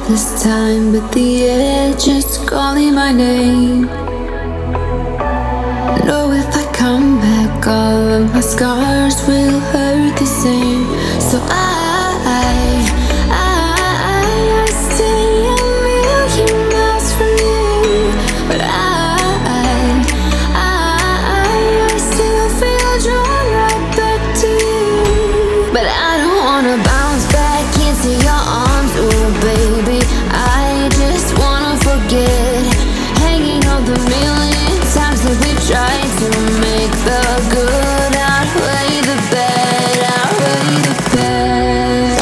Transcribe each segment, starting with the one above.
this time, but the edge is calling my name. Know if I come back, all of my scars will hurt the same. So I stay a million miles from you, but I still feel drawn right back to you. But I don't wanna bounce back into your arms, oh baby. I just wanna forget, hanging on the million times that we've tried to make the good outweigh the bad, outweigh the bad.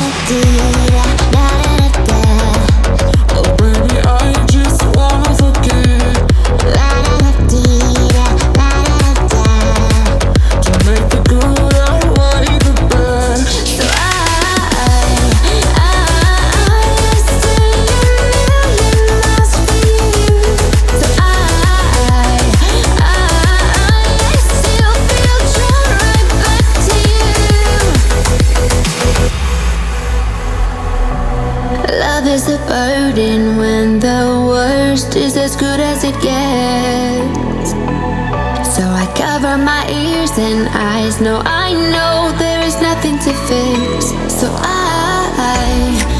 Oh baby, I just wanna forget, to make the good outweigh the bad. So I stay a million miles from you. So I still feel drawn right back to you. Love is a burden when the worst is as good as it gets. So I cover my ears and eyes. No, I know there is nothing to fix. So I